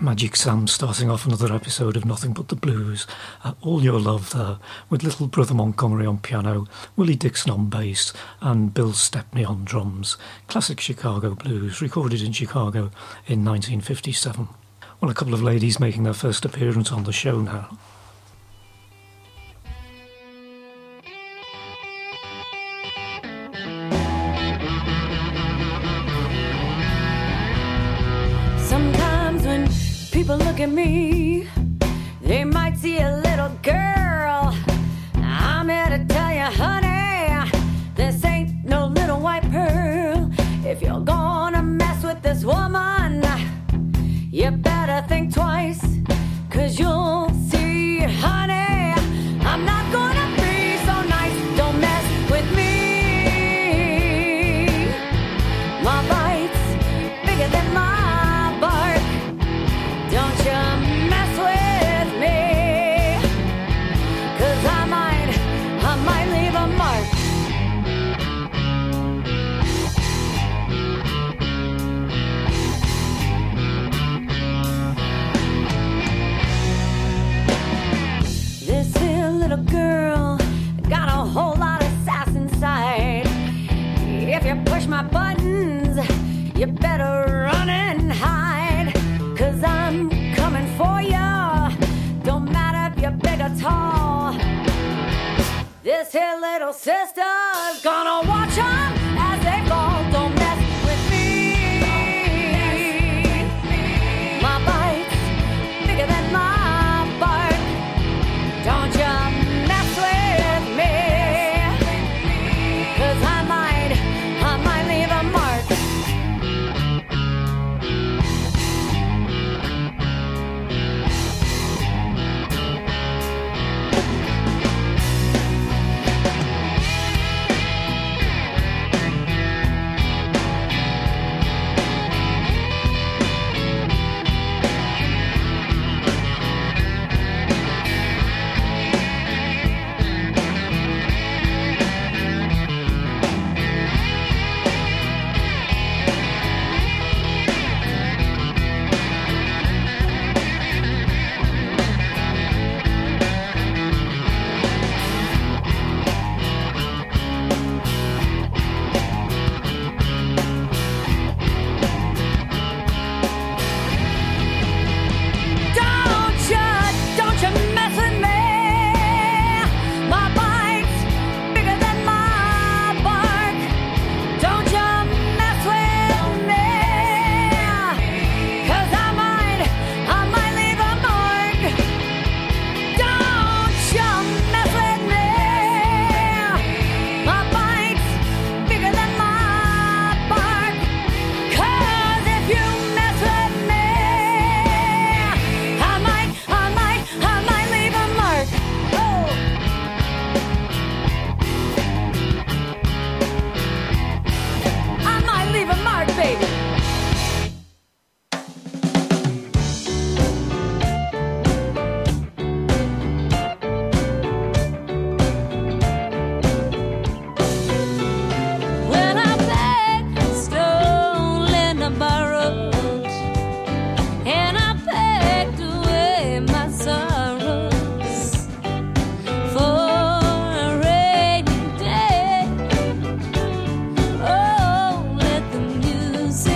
Magic Sam starting off another episode of Nothing But the Blues. All Your Love there, with little Brother Montgomery on piano, Willie Dixon on bass, and Bill Stepney on drums. Classic Chicago blues, recorded in Chicago in 1957. Well, a couple of ladies making their first appearance on the show now. People look at me, they might see a little girl. I'm here to tell you, honey, this ain't no little white pearl. If you're gonna mess with this woman, you better think twice, 'cause you'll see, honey, I'm not gonna be so nice. Don't mess with me. My bite's bigger than my bark. Don't you mess with me, 'cause I might leave a mark. This here little girl got a whole lot of sass inside. If you push my buttons, you better run and hide, 'cause I'm coming for ya. Don't matter if you're big or tall. This here little sister's gonna watch 'em as they fall. Don't mess with me. My bite's bigger than my bark. Don't you mess with me, 'cause I might leave a mark. Music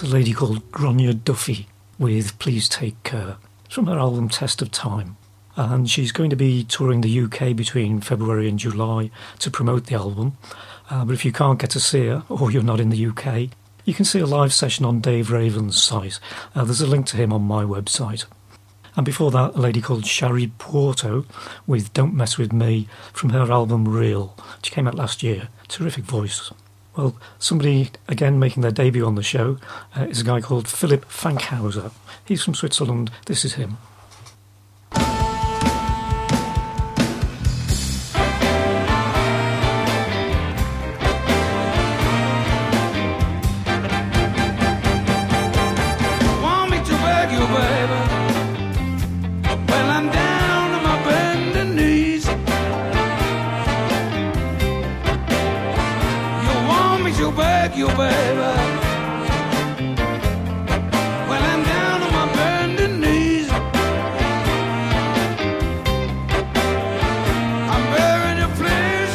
That's a lady called Gráinne Duffy with Please Take Care. It's from her album Test of Time. And she's going to be touring the UK between February and July to promote the album. But if you can't get to see her, or you're not in the UK, you can see a live session on Dave Raven's site. There's a link to him on my website. And before that, a lady called Shari Porto with Don't Mess With Me from her album Real, which came out last year. Terrific voice. Well, somebody, again, making their debut on the show is a guy called Philipp Fankhauser. He's from Switzerland. This is him. You baby, well I'm down on my bending knees. I'm begging you please,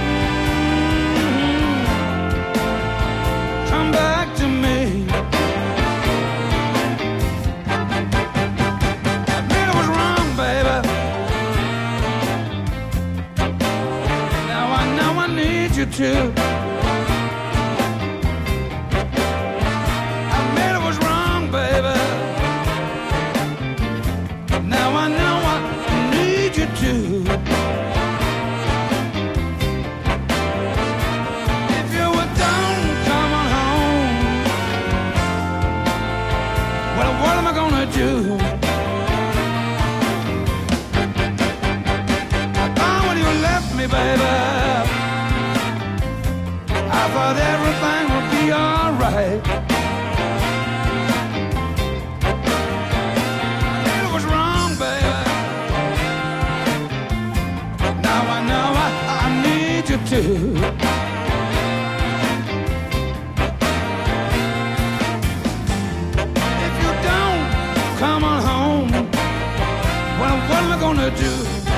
come back to me. I admit I was wrong, baby. Now I know I need you to. Everything will be alright. It was wrong, baby. Now I know I need you to. If you don't come on home, well, what am I gonna do?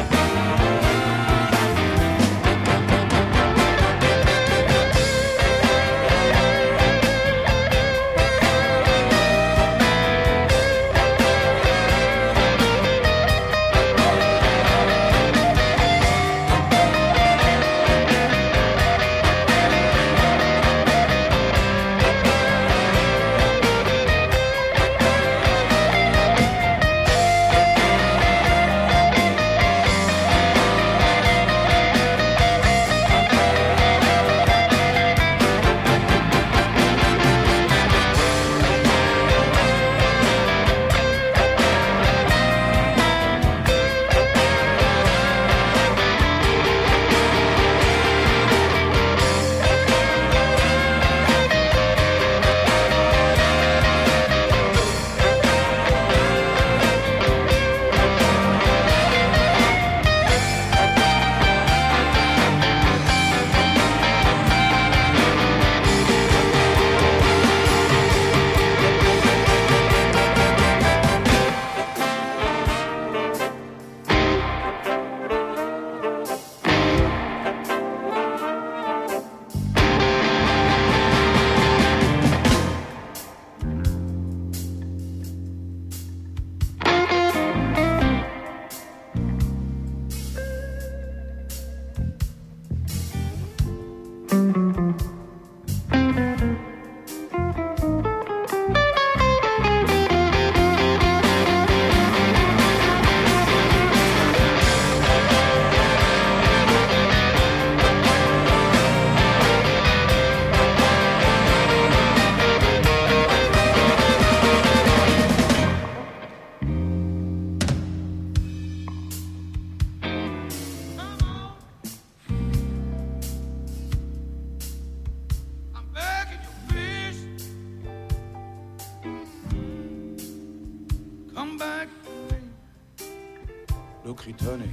Look, Tony,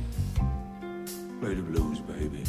play the blues, baby.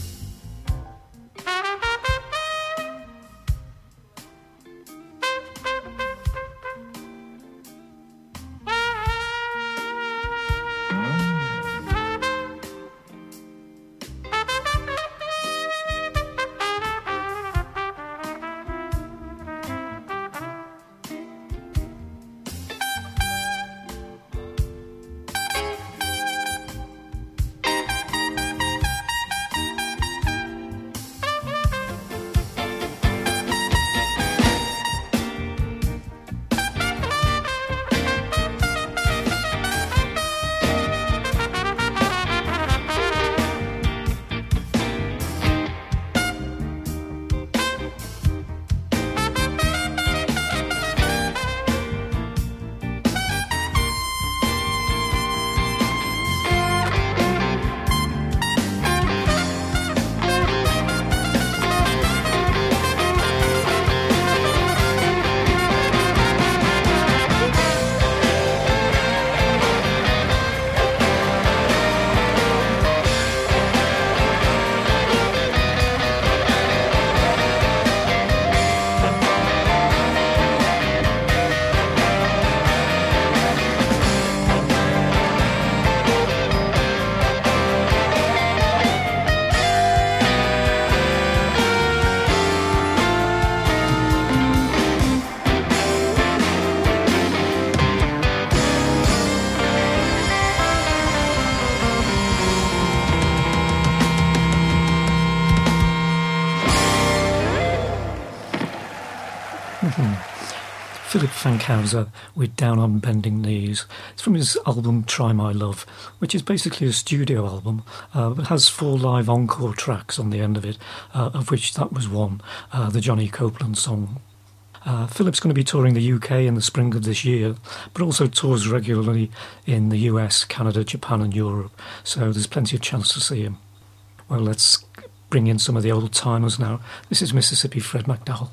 Philip Fankhauser with Down on Bending Knees. It's from his album Try My Love, which is basically a studio album, but has 4 live encore tracks on the end of it, of which that was one, the Johnny Copeland song. Philip's going to be touring the UK in the spring of this year, but also tours regularly in the US, Canada, Japan and Europe, so there's plenty of chance to see him. Well, let's bring in some of the old timers now. This is Mississippi Fred McDowell.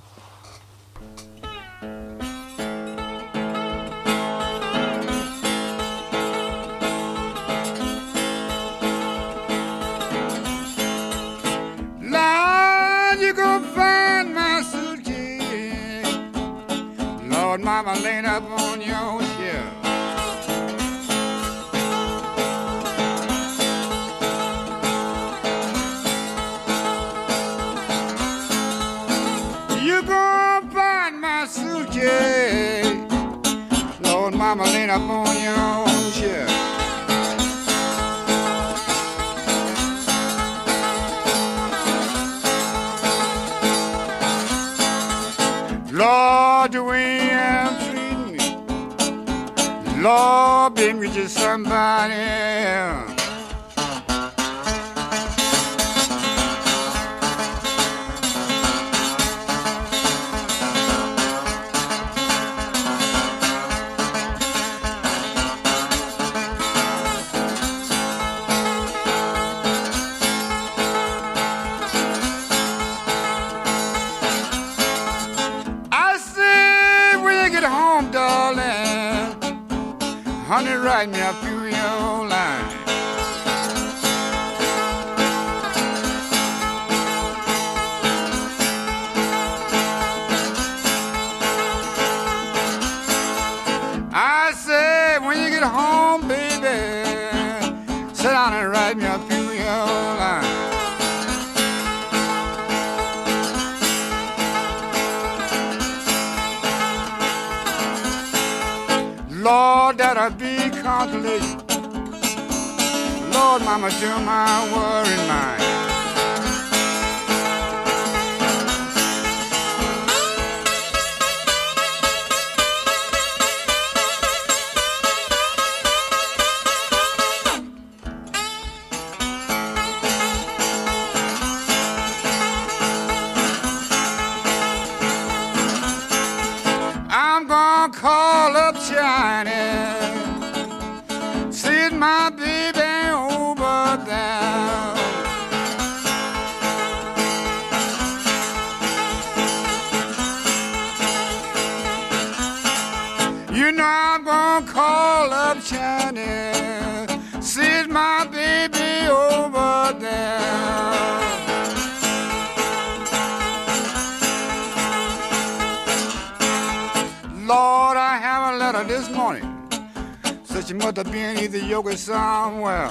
Mama laid up on your shelf. You gonna find my suitcase. Lord, mama laid up on your shelf. Lord, the way I'm treating me, Lord, baby, me just somebody else. Honey, write me a few of your lines. I said, when you get home, baby, sit down and write me a few of your lines. Lord, that'll be consolation. Lord, mama, do my worry mine. I'm gonna call up China. See my baby over there. You know I'm gonna call up China. See my baby over there. Lord, I have a letter this morning. Said she must have been either yoga somewhere.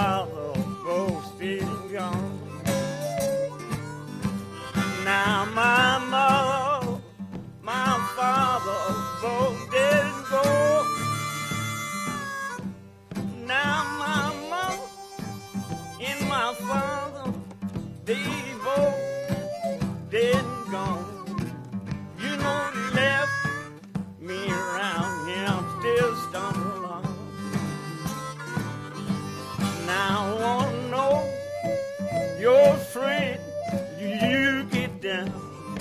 father both dead and gone. Now my mother, my father both dead and gone. Now my mother and my father, they both dead and gone. You know they left me around here, I'm still stumbling along. Now I wanna know your friend, you get down.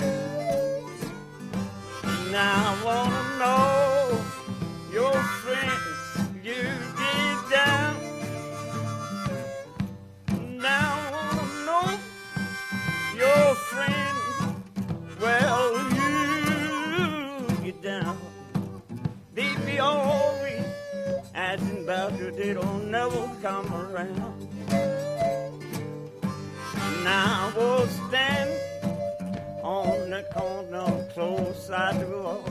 Now I wanna know your friend, you get down. Now I wanna know your friend, well, you get down. They be always asking about you, they don't never come around. Now I was standing on the corner close side the wall.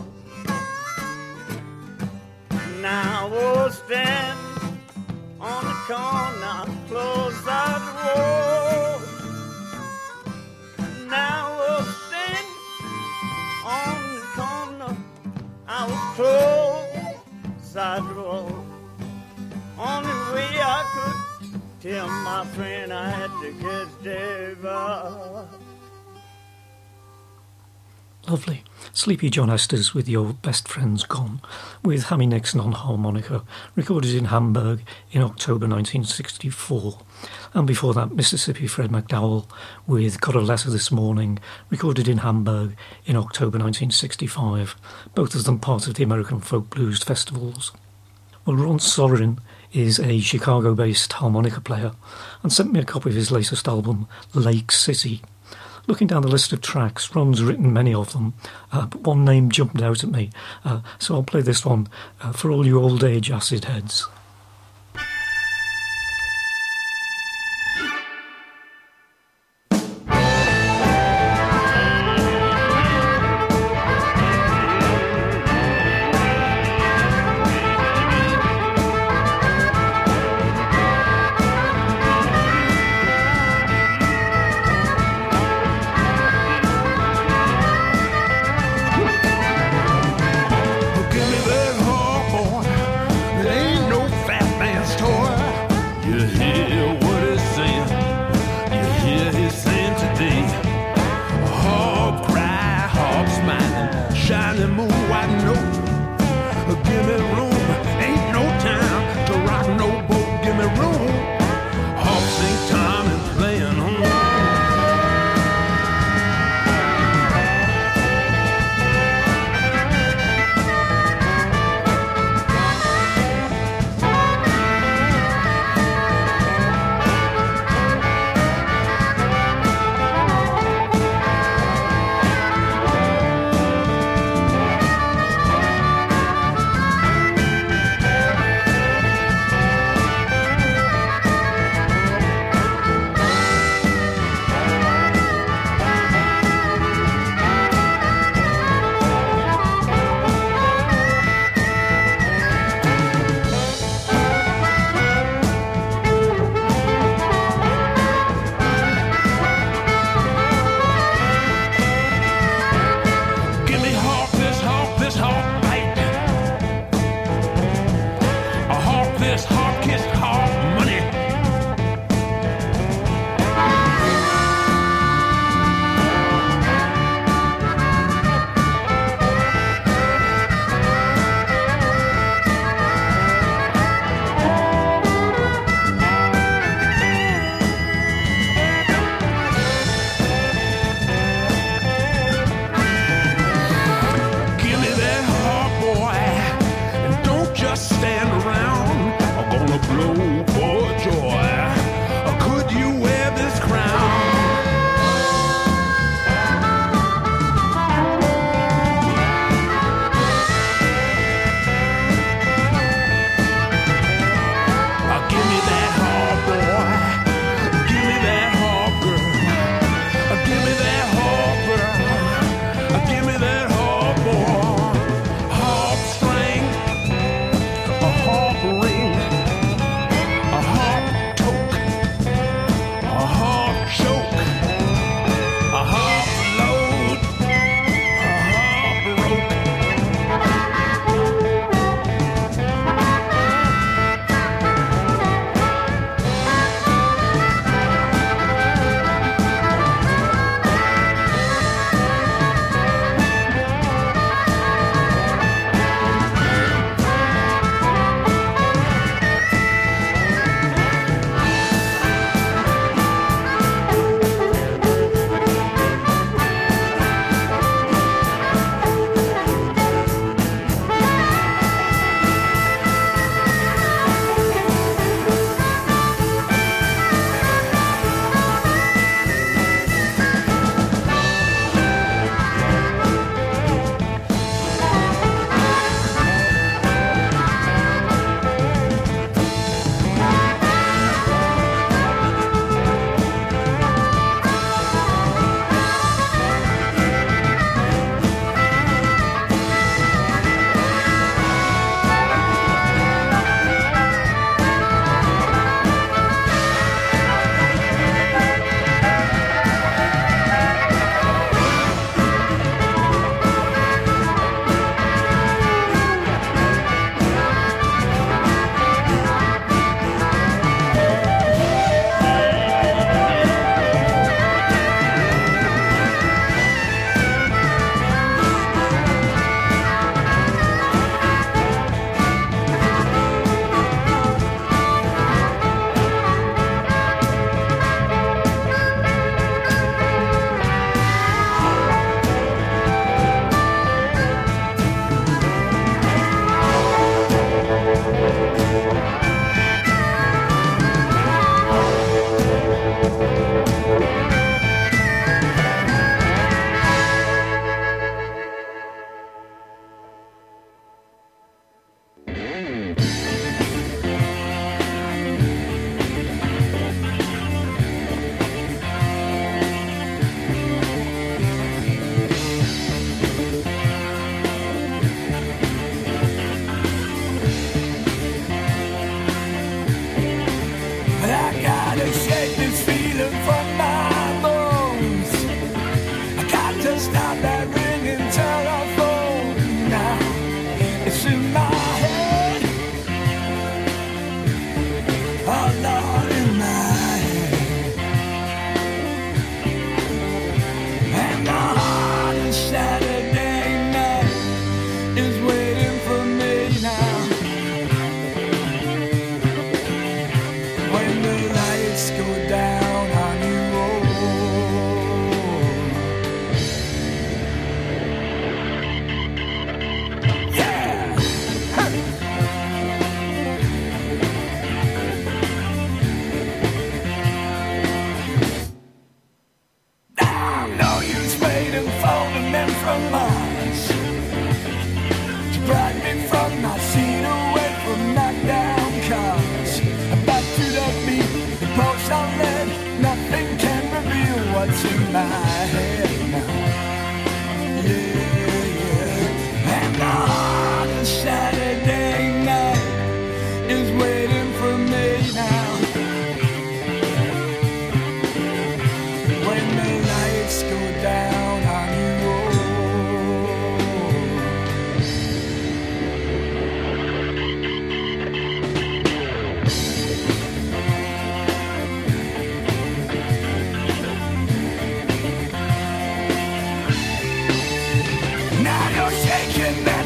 Now I was standing on the corner close side the wall. Now I was standing on the corner, I was close side the wall. Only way I could tell my friend I had to get David. Lovely. Sleepy John Esters with Your Best Friend's Gone, with Hammy Nixon on harmonica, recorded in Hamburg in October 1964. And before that, Mississippi Fred McDowell with Got a Letter This Morning, recorded in Hamburg in October 1965, both of them part of the American Folk Blues Festivals. Well, Ron Sorin is a Chicago-based harmonica player and sent me a copy of his latest album, Lake City. Looking down the list of tracks, Ron's written many of them, but one name jumped out at me, so I'll play this one for all you old age acid heads.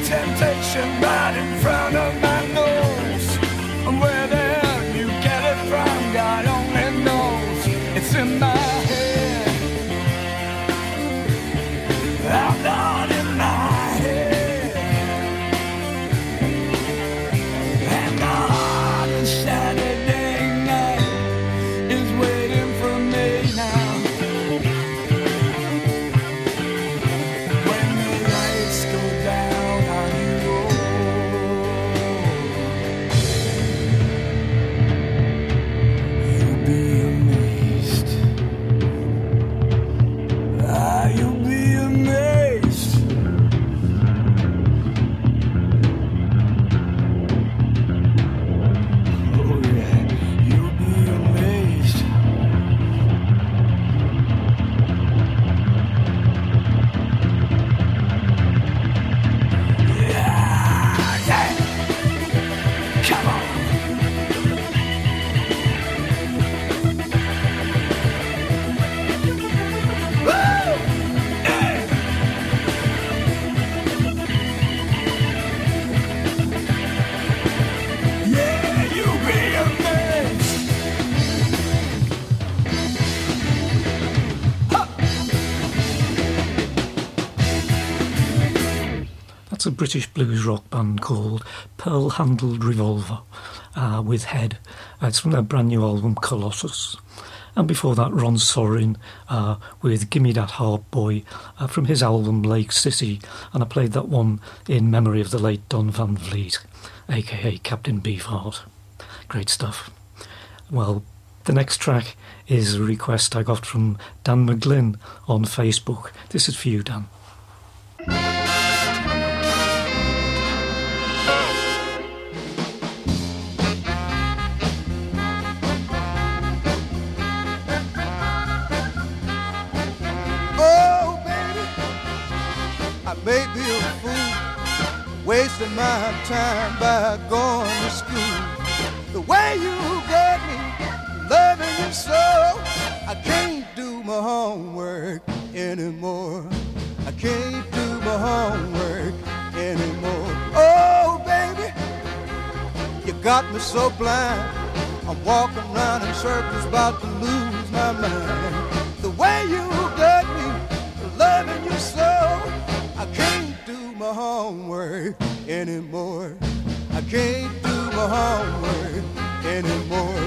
temptation right in front of my nose. And where the hell you get it from, God only knows. It's in my head. I'm not in my head. And the heart of Saturday night is waiting for me now. When the lights go down on you, you'll be amazed. Ah, you'll be amazed. Oh yeah, you'll be amazed. Yeah, yeah. Come on. Woo! Yeah. Yeah, you'll be amazed. That's a British blues rock band called Pearl Handled Revolver with Head. It's from their brand new album Colossus. And before that, Ron Sorin with Gimme That Harp Boy from his album Lake City. And I played that one in memory of the late Don Van Vliet, aka Captain Beefheart. Great stuff. Well, the next track is a request I got from Dan McGlynn on Facebook. This is for you, Dan. Oh, baby, I may be a fool, wasting my time by going to school. The way you got me loving you so, I can't do my homework anymore. I can't do my homework anymore. Oh, baby, you got me so blind. I'm walking around in circles, about to lose my mind. The way you got me loving you so, I can't do my homework anymore. I can't do my homework anymore.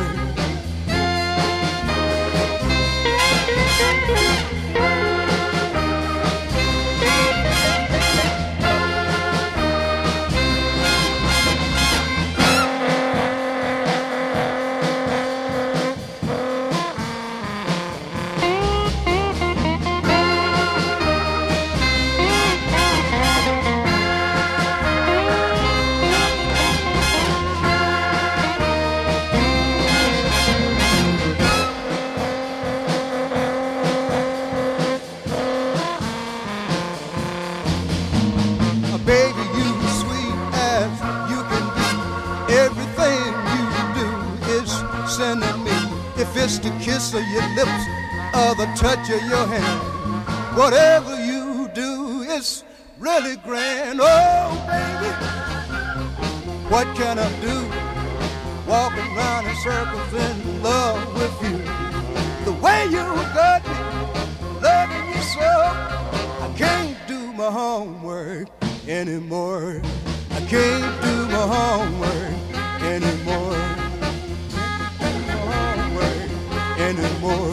Baby, you sweet as you can be. Everything you do is sending me. If it's the kiss of your lips or the touch of your hand, whatever you do is really grand. Oh, baby, what can I do? Walking around in circles in love with you. The way you got me loving you so, I can't do my homework anymore. I can't do my homework anymore. Can't do my homework anymore.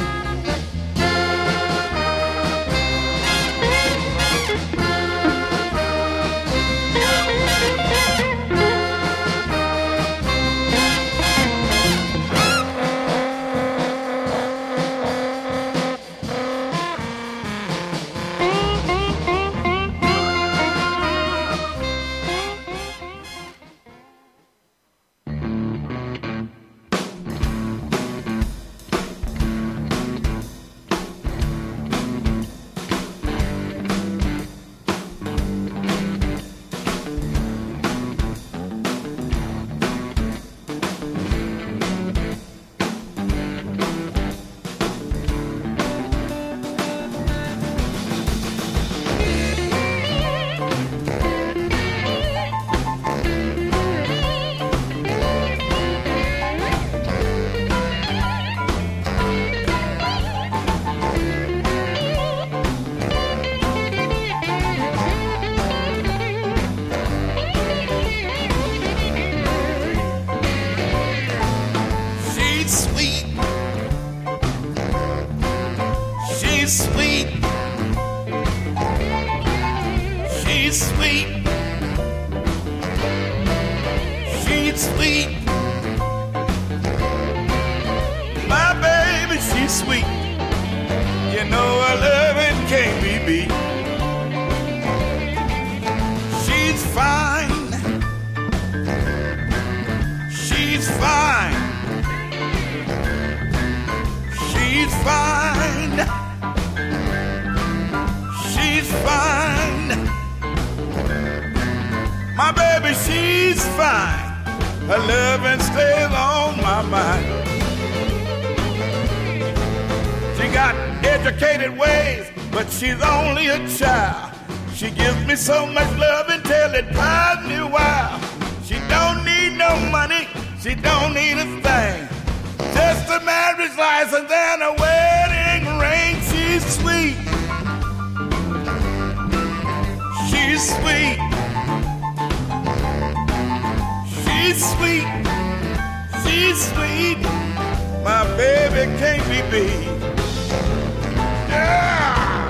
sweet. My baby, she's sweet. You know her loving can't be beat. She's fine. She's fine. She's fine. She's fine. My baby, she's fine. Her loving stays on my mind. She got educated ways, but she's only a child. She gives me so much love until it drives me wild. She don't need no money, she don't need a thing. Just a marriage license and a wedding ring. She's sweet. She's sweet. She's sweet. She's sweet. My baby can't be beat. Yeah.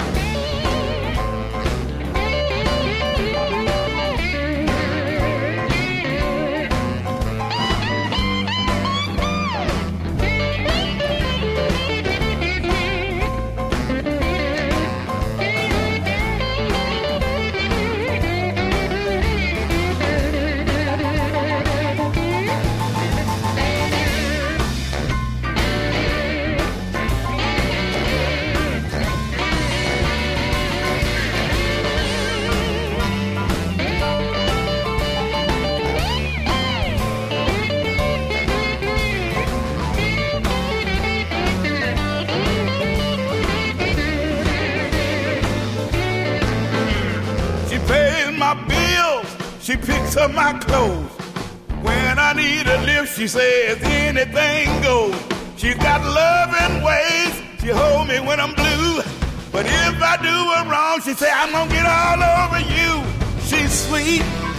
She picks up my clothes. When I need a lift, she says anything goes. She's got loving ways. She hold me when I'm blue. But if I do her wrong, she say I'm gonna get all over you. She's sweet.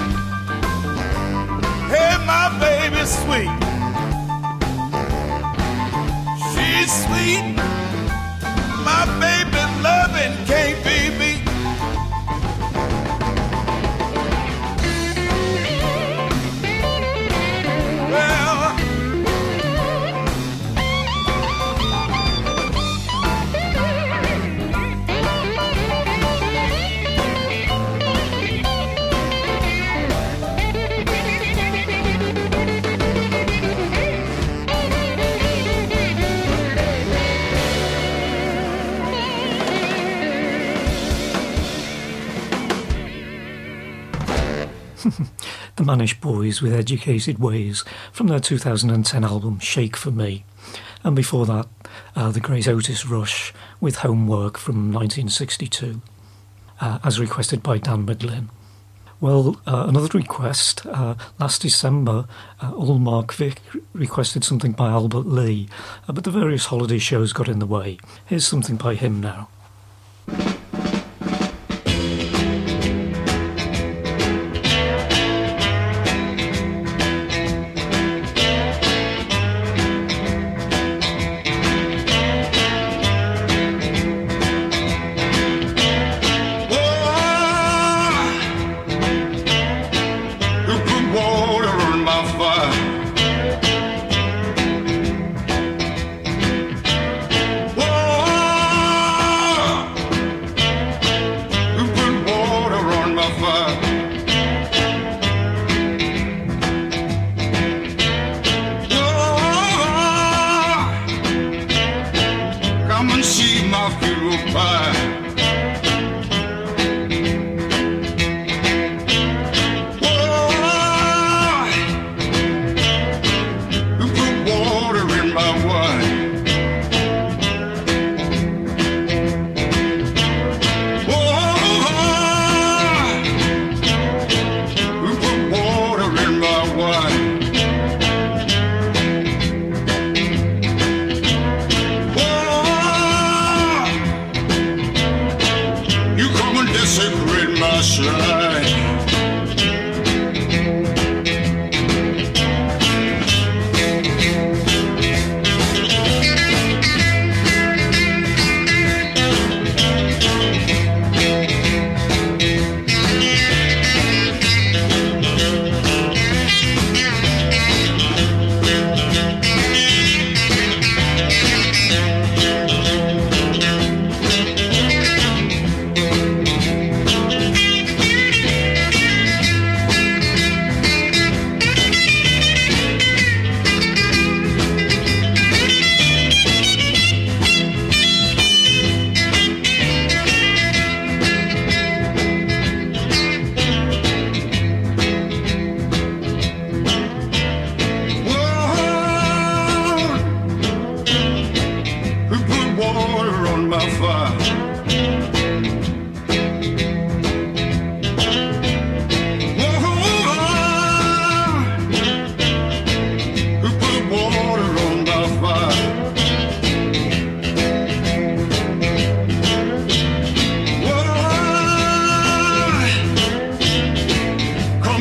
Hey, my baby's sweet. She's sweet. My baby's loving can't be beat. The Mannish Boys with Educated Ways from their 2010 album Shake For Me. And before that, the great Otis Rush with Homework from 1962, as requested by Dan Midlin. Well, another request. Last December, Allmark Vic requested something by Albert Lee, but the various holiday shows got in the way. Here's something by him now. Whoa,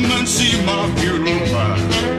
come and see my funeral bride.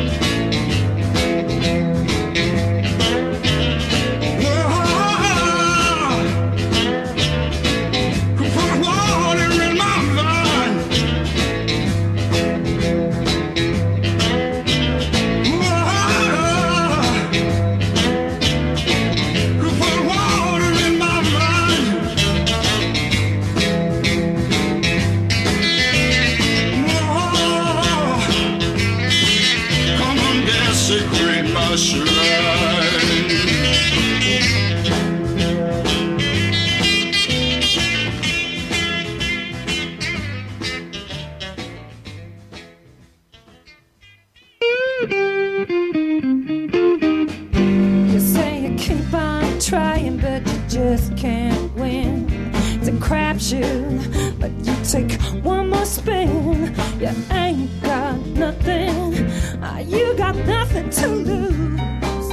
But you take one more spin, you ain't got nothing, you got nothing to lose.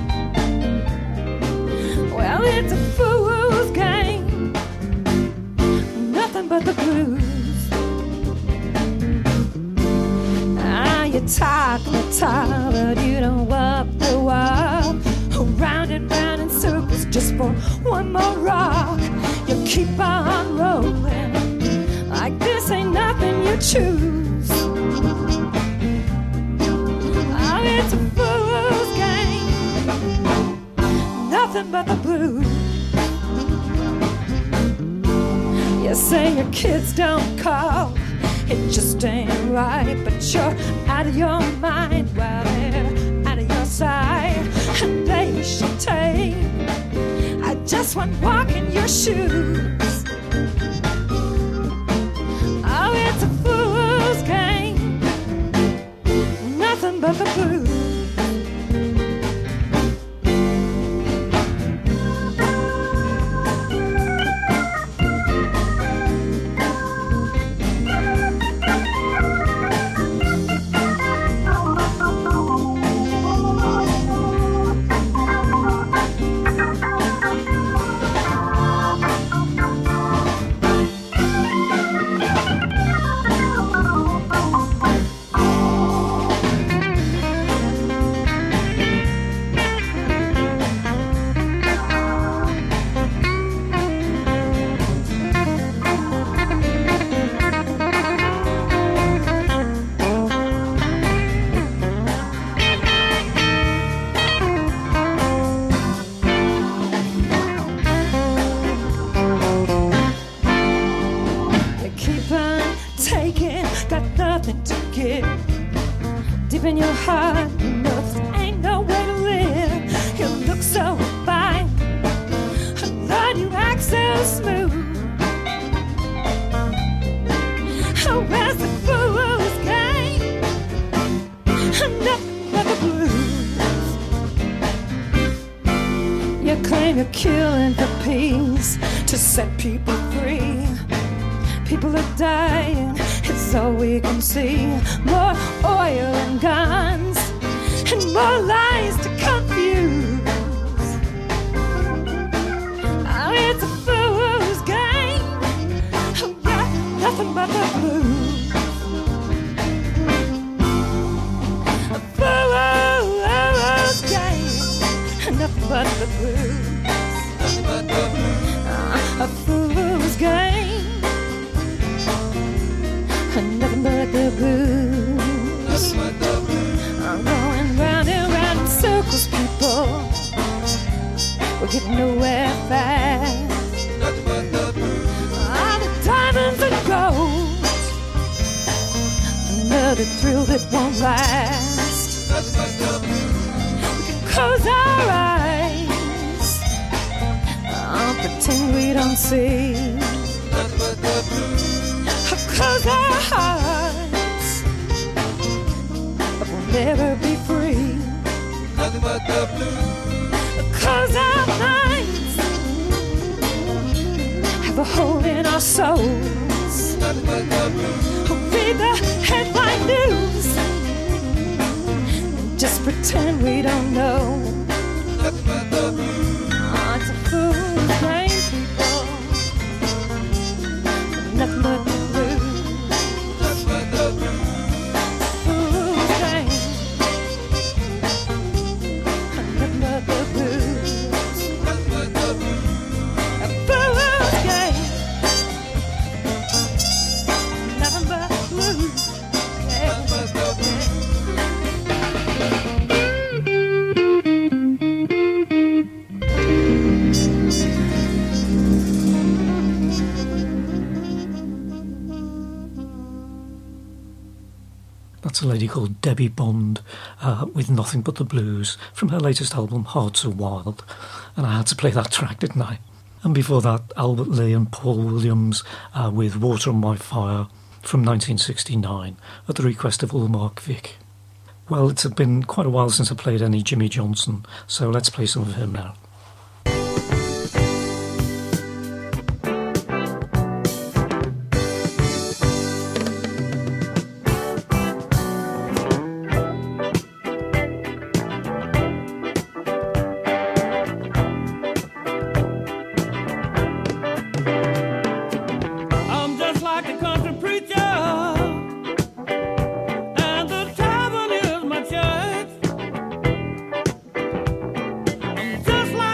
Well, it's a fool's game, nothing but the blues. You talk the talk, but you don't walk the walk, round and round in circles just for one more rock. You keep on rolling like this ain't nothing you choose. Oh, it's a fool's game, nothing but the blues. You say your kids don't call, it just ain't right, but you're out of your mind while they're out of your sight, and they should take just one walk in your shoes. Oh, it's a fool's game, nothing but the blues. In your heart, you know there ain't no way to live. You look so fine, I thought you act so smooth. Oh, where's the fool's game? Nothing but the blues. You claim you're killing for peace to set people free. People are dying, it's all we can see. More oil and guns, and more lies to confuse. Oh, it's a fool's game, oh yeah, nothing but the blues. A fool's game, nothing but the blues. A fool's game, nothing but the blues. I'm going round and round in circles, people. We're getting nowhere fast. All the diamonds and gold, another thrill that won't last. We can close our eyes, pretend we don't see. Close our hearts, but we'll never be free. Nothing but the blues. Close our minds, have a hole in our souls. Nothing but the blues. Read the headline news, just pretend we don't know. Nothing but the blues. Oh, it's a fool's game, people. Nothing but the blues. Nothing but the blues. That's a lady called Debbie Bond with Nothing But the Blues from her latest album, Hearts of Wild. And I had to play that track, didn't I? And before that, Albert Lee and Paul Williams with Water on My Fire from 1969 at the request of Ulmark Vic. Well, it's been quite a while since I played any Jimmy Johnson, so let's play some of him now. Just like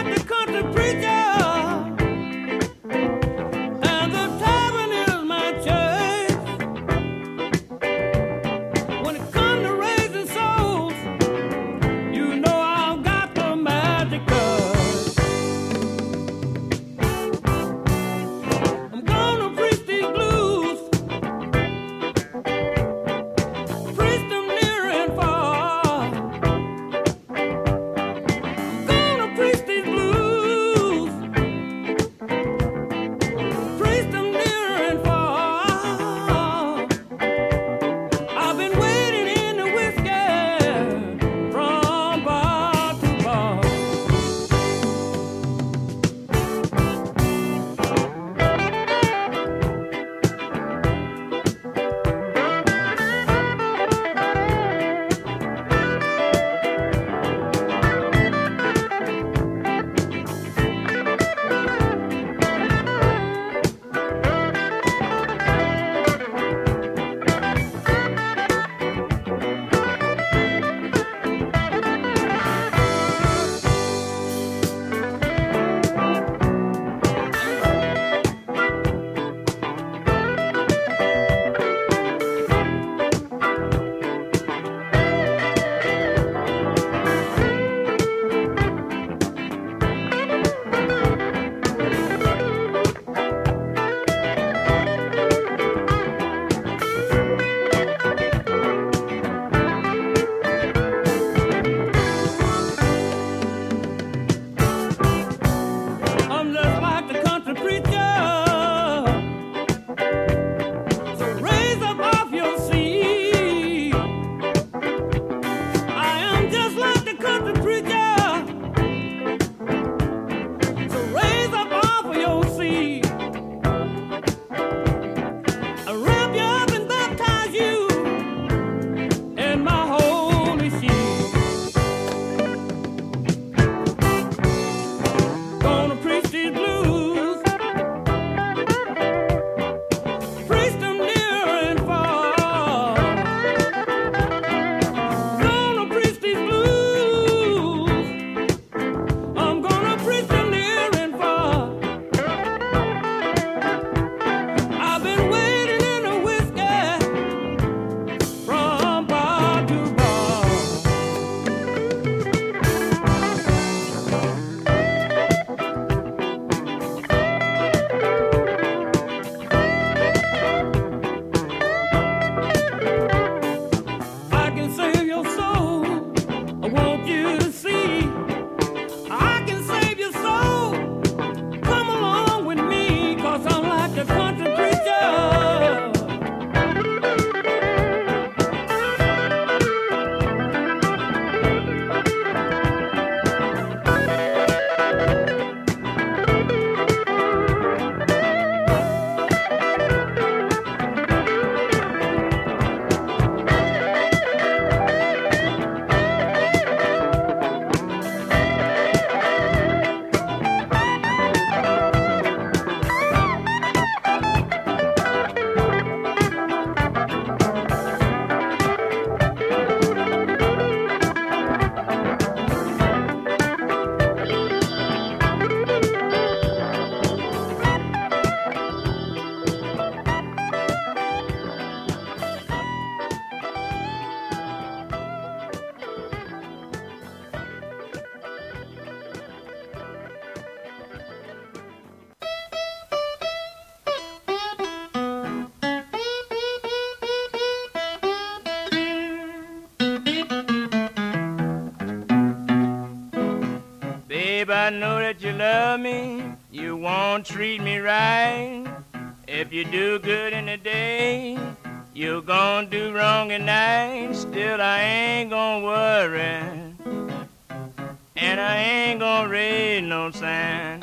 I know that you love me, you won't treat me right. If you do good in the day, you're gonna do wrong at night. Still, I ain't gonna worry, and I ain't gonna raise no sign.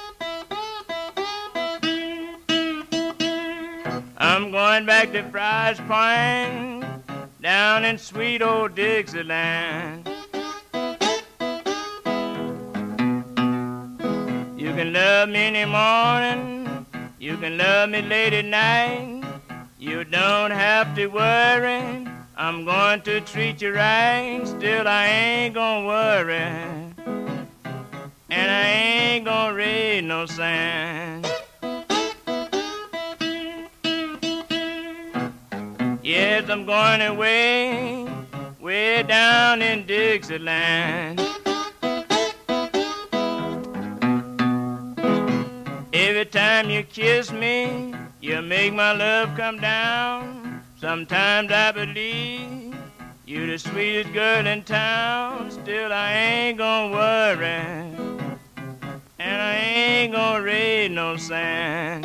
I'm going back to Fry's Point, down in sweet old Dixieland. You can love me in the morning, you can love me late at night. You don't have to worry, I'm going to treat you right. Still, I ain't gonna worry, and I ain't gonna raise no sign. Yes, I'm going away, way down in Dixieland. Every time you kiss me, you make my love come down. Sometimes I believe you're the sweetest girl in town. Still, I ain't gonna worry, and I ain't gonna raise no sign.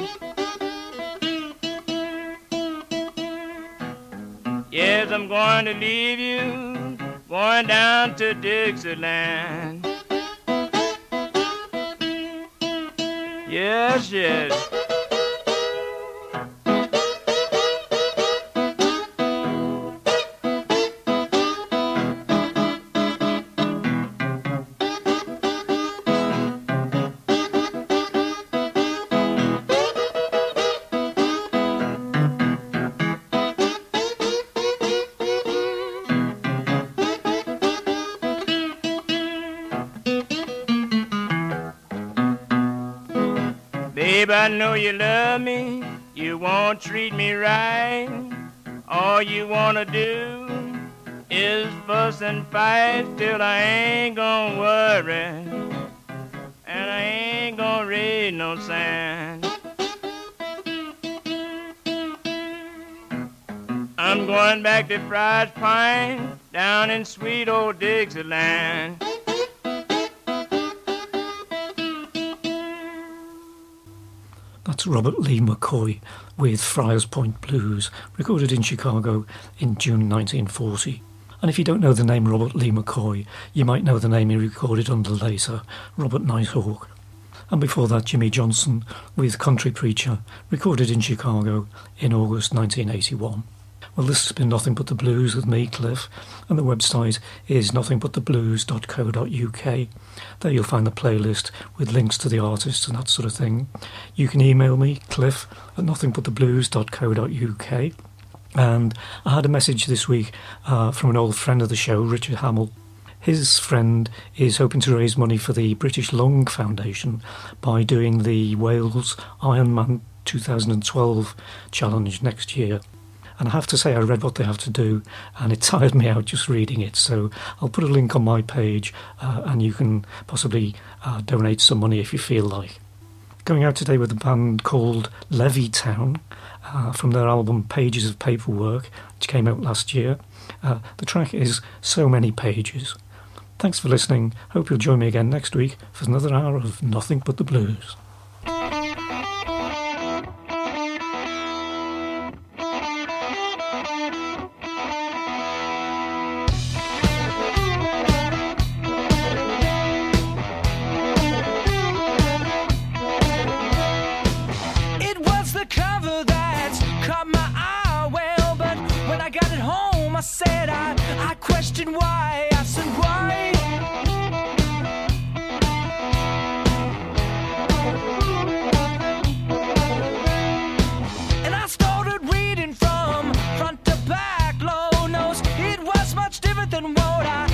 Yes, I'm going to leave you, going down to Dixieland. Yes, yes. Babe, I know you love me, you won't treat me right. All you wanna do is fuss and fight. Still, I ain't gonna worry, and I ain't gonna raise no sign. I'm going back to Fry's Pine, down in sweet old Dixieland. That's Robert Lee McCoy with Friars Point Blues, recorded in Chicago in June 1940. And if you don't know the name Robert Lee McCoy, you might know the name he recorded under later, Robert Nighthawk. And before that, Jimmy Johnson with Country Preacher, recorded in Chicago in August 1981. Well, this has been Nothing But the Blues with me, Cliff, and the website is nothingbutttheblues.co.uk. There you'll find the playlist with links to the artists and that sort of thing. You can email me, cliff@nothingbutttheblues.co.uk. And I had a message this week from an old friend of the show, Richard Hamill. His friend is hoping to raise money for the British Lung Foundation by doing the Wales Ironman 2012 challenge next year. And I have to say, I read what they have to do, and it tired me out just reading it. So I'll put a link on my page, and you can possibly donate some money if you feel like. Going out today with a band called Levittown, from their album Pages of Paperwork, which came out last year. The track is So Many Pages. Thanks for listening. Hope you'll join me again next week for another hour of Nothing But the Blues. Than what I